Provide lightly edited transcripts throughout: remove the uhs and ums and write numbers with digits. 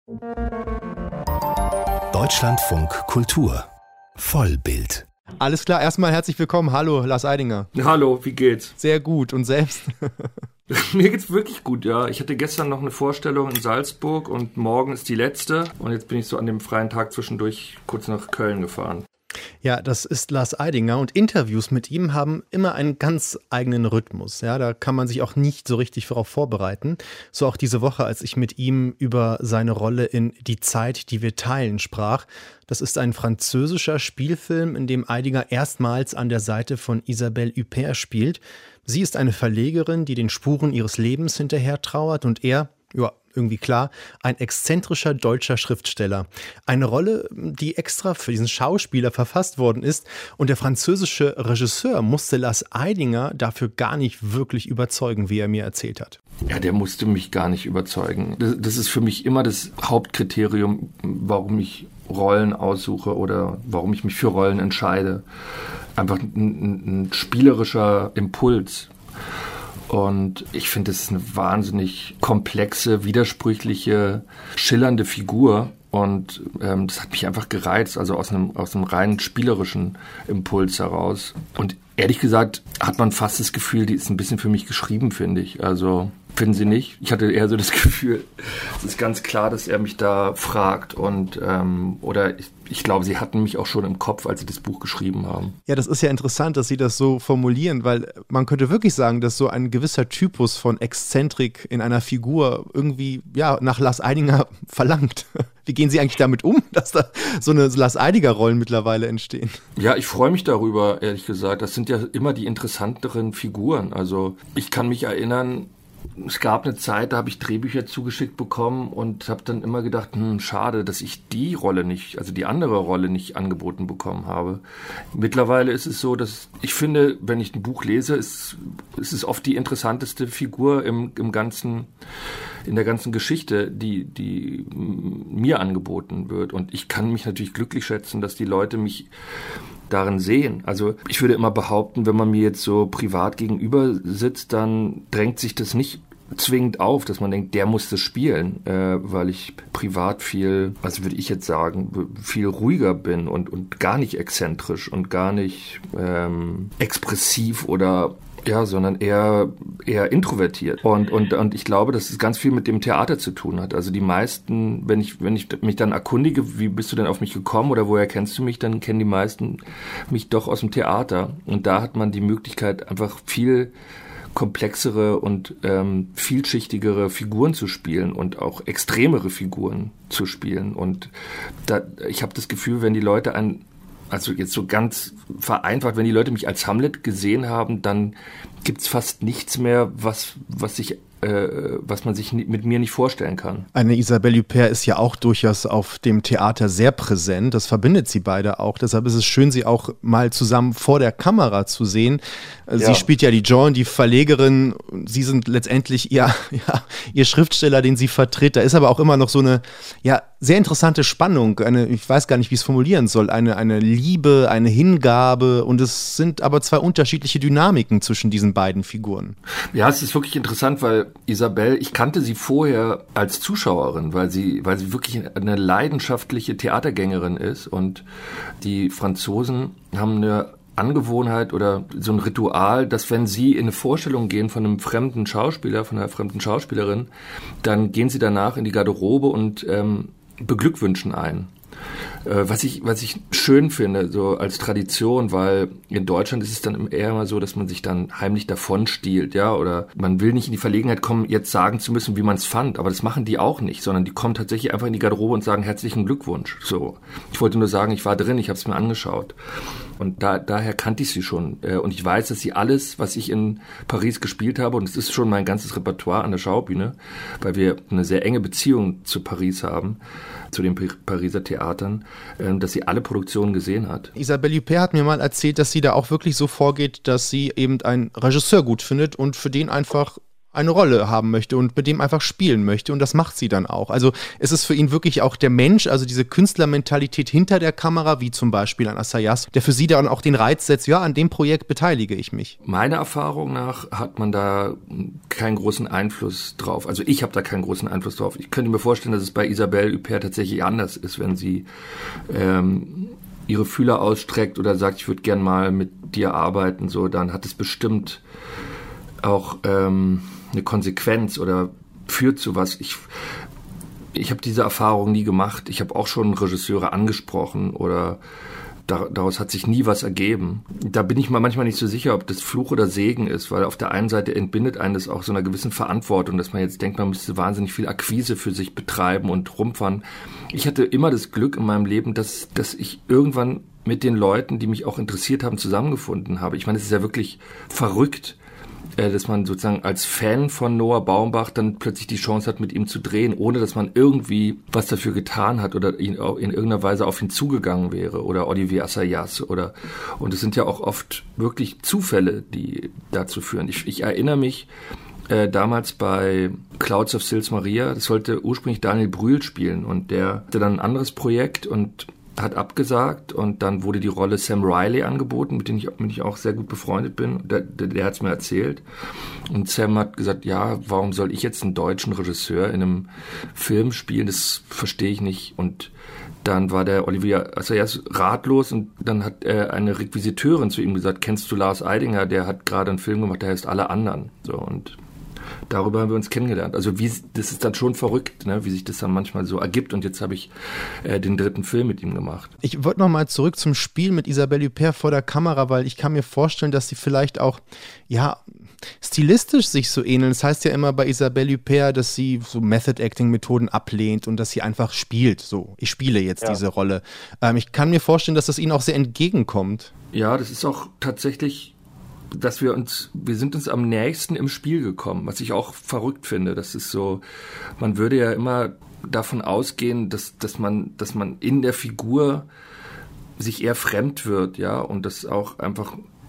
Deutschlandfunk Kultur Vollbild. Alles klar, erstmal herzlich willkommen. Hallo, Lars Eidinger. Hallo, wie geht's? Sehr gut, und selbst? Mir geht's wirklich gut, ja. Ich hatte gestern noch eine Vorstellung in Salzburg und morgen ist die letzte. Und jetzt bin ich so an dem freien Tag zwischendurch kurz nach Köln gefahren. Ja, das ist Lars Eidinger und Interviews mit ihm haben immer einen ganz eigenen Rhythmus. Ja, da kann man sich auch nicht so richtig darauf vorbereiten. So auch diese Woche, als ich mit ihm über seine Rolle in Die Zeit, die wir teilen sprach. Das ist ein französischer Spielfilm, in dem Eidinger erstmals an der Seite von Isabelle Huppert spielt. Sie ist eine Verlegerin, die den Spuren ihres Lebens hinterher trauert und er, ja, irgendwie klar, ein exzentrischer deutscher Schriftsteller. Eine Rolle, die extra für diesen Schauspieler verfasst worden ist und der französische Regisseur musste Lars Eidinger dafür gar nicht wirklich überzeugen, wie er mir erzählt hat. Ja, der musste mich gar nicht überzeugen. Das ist für mich immer das Hauptkriterium, warum ich Rollen aussuche oder warum ich mich für Rollen entscheide. Einfach ein spielerischer Impuls. Und ich finde, es ist eine wahnsinnig komplexe, widersprüchliche, schillernde Figur. Und das hat mich einfach gereizt, also aus einem rein spielerischen Impuls heraus. Und ehrlich gesagt hat man fast das Gefühl, die ist ein bisschen für mich geschrieben, finde ich. Also finden Sie nicht? Ich hatte eher so das Gefühl, es ist ganz klar, dass er mich da fragt. Und oder ich glaube, Sie hatten mich auch schon im Kopf, als Sie das Buch geschrieben haben. Ja, das ist ja interessant, dass Sie das so formulieren, weil man könnte wirklich sagen, dass so ein gewisser Typus von Exzentrik in einer Figur irgendwie ja nach Lars Eidinger verlangt. Wie gehen Sie eigentlich damit um, dass da so eine Lars Eidinger-Rollen mittlerweile entstehen? Ja, ich freue mich darüber, ehrlich gesagt. Das sind ja immer die interessanteren Figuren. Also ich kann mich erinnern, es gab eine Zeit, da habe ich Drehbücher zugeschickt bekommen und habe dann immer gedacht, schade, dass ich die Rolle nicht, also die andere Rolle nicht angeboten bekommen habe. Mittlerweile ist es so, dass ich finde, wenn ich ein Buch lese, ist es oft die interessanteste Figur in der ganzen Geschichte, die mir angeboten wird. Und ich kann mich natürlich glücklich schätzen, dass die Leute mich darin sehen. Also ich würde immer behaupten, wenn man mir jetzt so privat gegenüber sitzt, dann drängt sich das nicht zwingend auf, dass man denkt, der muss das spielen, weil ich privat viel, also würde ich jetzt sagen, viel ruhiger bin und gar nicht exzentrisch und gar nicht expressiv oder ja, sondern eher introvertiert. Und ich glaube, dass es ganz viel mit dem Theater zu tun hat. Also die meisten, wenn ich mich dann erkundige, wie bist du denn auf mich gekommen oder woher kennst du mich, dann kennen die meisten mich doch aus dem Theater. Und da hat man die Möglichkeit, einfach viel komplexere und vielschichtigere Figuren zu spielen und auch extremere Figuren zu spielen. Und ich habe das Gefühl, wenn die Leute also jetzt so ganz vereinfacht, wenn die Leute mich als Hamlet gesehen haben, dann gibt's fast nichts mehr, was man sich mit mir nicht vorstellen kann. Eine Isabelle Huppert ist ja auch durchaus auf dem Theater sehr präsent. Das verbindet sie beide auch. Deshalb ist es schön, sie auch mal zusammen vor der Kamera zu sehen. Sie spielt ja die Joan, die Verlegerin. Sie sind letztendlich ihr Schriftsteller, den sie vertritt. Da ist aber auch immer noch so eine sehr interessante Spannung. Ich weiß gar nicht, wie ich es formulieren soll. Eine Liebe, eine Hingabe. Und es sind aber zwei unterschiedliche Dynamiken zwischen diesen beiden Figuren. Ja, es ist wirklich interessant, weil Isabelle, ich kannte sie vorher als Zuschauerin, weil sie wirklich eine leidenschaftliche Theatergängerin ist und die Franzosen haben eine Angewohnheit oder so ein Ritual, dass wenn sie in eine Vorstellung gehen von einem fremden Schauspieler, von einer fremden Schauspielerin, dann gehen sie danach in die Garderobe und beglückwünschen einen. Was ich schön finde, so als Tradition, weil in Deutschland ist es dann eher immer so, dass man sich dann heimlich davon stiehlt, ja, oder man will nicht in die Verlegenheit kommen, jetzt sagen zu müssen, wie man es fand, aber das machen die auch nicht, sondern die kommen tatsächlich einfach in die Garderobe und sagen herzlichen Glückwunsch, so. Ich wollte nur sagen, ich war drin, ich habe es mir angeschaut. Und daher kannte ich sie schon. Und ich weiß, dass sie alles, was ich in Paris gespielt habe, und es ist schon mein ganzes Repertoire an der Schaubühne, weil wir eine sehr enge Beziehung zu Paris haben, zu den Pariser Theatern, dass sie alle Produktionen gesehen hat. Isabelle Huppert hat mir mal erzählt, dass sie da auch wirklich so vorgeht, dass sie eben einen Regisseur gut findet und für den einfach eine Rolle haben möchte und mit dem einfach spielen möchte und das macht sie dann auch. Also es ist für ihn wirklich auch der Mensch, also diese Künstlermentalität hinter der Kamera, wie zum Beispiel an Assayas, der für sie dann auch den Reiz setzt, ja, an dem Projekt beteilige ich mich. Meiner Erfahrung nach hat man da keinen großen Einfluss drauf. Also ich habe da keinen großen Einfluss drauf. Ich könnte mir vorstellen, dass es bei Isabelle Huppert tatsächlich anders ist, wenn sie ihre Fühler ausstreckt oder sagt, ich würde gern mal mit dir arbeiten, so, dann hat es bestimmt auch eine Konsequenz oder führt zu was. Ich habe diese Erfahrung nie gemacht. Ich habe auch schon Regisseure angesprochen oder daraus hat sich nie was ergeben. Da bin ich mir manchmal nicht so sicher, ob das Fluch oder Segen ist, weil auf der einen Seite entbindet einen das auch so einer gewissen Verantwortung, dass man jetzt denkt, man müsste wahnsinnig viel Akquise für sich betreiben und rumfahren. Ich hatte immer das Glück in meinem Leben, dass ich irgendwann mit den Leuten, die mich auch interessiert haben, zusammengefunden habe. Ich meine, es ist ja wirklich verrückt, dass man sozusagen als Fan von Noah Baumbach dann plötzlich die Chance hat, mit ihm zu drehen, ohne dass man irgendwie was dafür getan hat oder ihn auch in irgendeiner Weise auf ihn zugegangen wäre oder Olivier Assayas und es sind ja auch oft wirklich Zufälle, die dazu führen. Ich erinnere mich damals bei Clouds of Sils Maria, das sollte ursprünglich Daniel Brühl spielen und der hatte dann ein anderes Projekt und hat abgesagt und dann wurde die Rolle Sam Riley angeboten, mit dem ich auch sehr gut befreundet bin. Der hat es mir erzählt. Und Sam hat gesagt, ja, warum soll ich jetzt einen deutschen Regisseur in einem Film spielen? Das verstehe ich nicht. Und dann war der Olivier Assayas ratlos und dann hat eine Requisiteurin zu ihm gesagt, kennst du Lars Eidinger? Der hat gerade einen Film gemacht, der heißt Alle anderen. So, und darüber haben wir uns kennengelernt. Also das ist dann schon verrückt, ne, wie sich das dann manchmal so ergibt. Und jetzt habe ich den 3. Film mit ihm gemacht. Ich wollte nochmal zurück zum Spiel mit Isabelle Huppert vor der Kamera, weil ich kann mir vorstellen, dass sie vielleicht auch, ja, stilistisch sich so ähneln. Das heißt ja immer bei Isabelle Huppert, dass sie so Method-Acting-Methoden ablehnt und dass sie einfach spielt. So, ich spiele jetzt diese Rolle. Ich kann mir vorstellen, dass das ihnen auch sehr entgegenkommt. Ja, das ist auch tatsächlich, dass wir sind uns am nächsten im Spiel gekommen, was ich auch verrückt finde. Das ist so, man würde ja immer davon ausgehen, dass man in der Figur sich eher fremd wird, ja, und das auch einfach,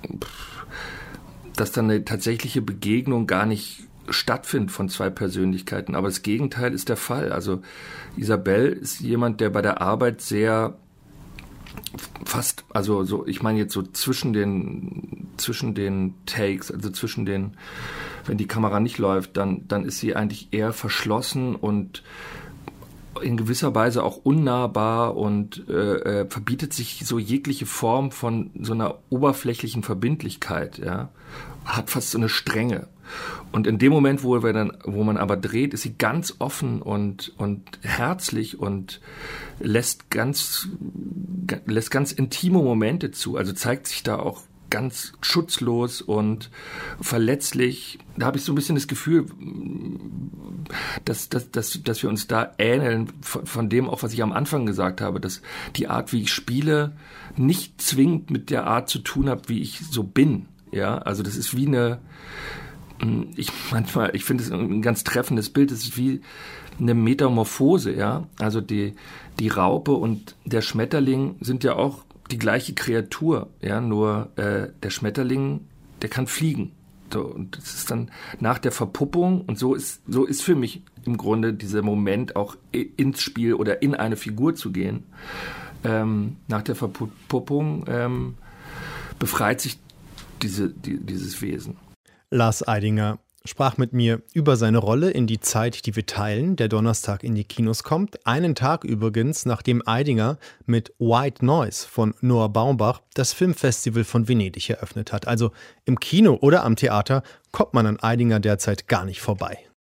dass dann eine tatsächliche Begegnung gar nicht stattfindet von zwei Persönlichkeiten. Aber das Gegenteil ist der Fall. Also Isabelle ist jemand, der bei der Arbeit sehr fast, also so, ich meine jetzt so zwischen den Takes, also wenn die Kamera nicht läuft, dann ist sie eigentlich eher verschlossen und in gewisser Weise auch unnahbar und verbietet sich so jegliche Form von so einer oberflächlichen Verbindlichkeit, ja, hat fast so eine Strenge. Und in dem Moment, wo man aber dreht, ist sie ganz offen und herzlich und lässt ganz intime Momente zu. Also zeigt sich da auch ganz schutzlos und verletzlich. Da habe ich so ein bisschen das Gefühl, dass wir uns da ähneln von dem auch, was ich am Anfang gesagt habe, dass die Art, wie ich spiele, nicht zwingend mit der Art zu tun hat, wie ich so bin. Ja, also das ist wie ich finde es ein ganz treffendes Bild, es ist wie eine Metamorphose, ja. Also die Raupe und der Schmetterling sind ja auch die gleiche Kreatur, ja, nur der Schmetterling, der kann fliegen. So, und das ist dann nach der Verpuppung, und so ist für mich im Grunde dieser Moment auch ins Spiel oder in eine Figur zu gehen. Nach der Verpuppung befreit sich dieses Wesen. Lars Eidinger sprach mit mir über seine Rolle in Die Zeit, die wir teilen, der Donnerstag in die Kinos kommt. Einen Tag übrigens, nachdem Eidinger mit White Noise von Noah Baumbach das Filmfestival von Venedig eröffnet hat. Also im Kino oder am Theater kommt man an Eidinger derzeit gar nicht vorbei.